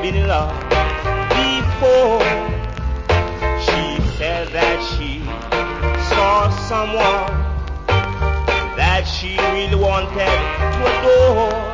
been in love before. She said that she saw someone that she really wanted to adore.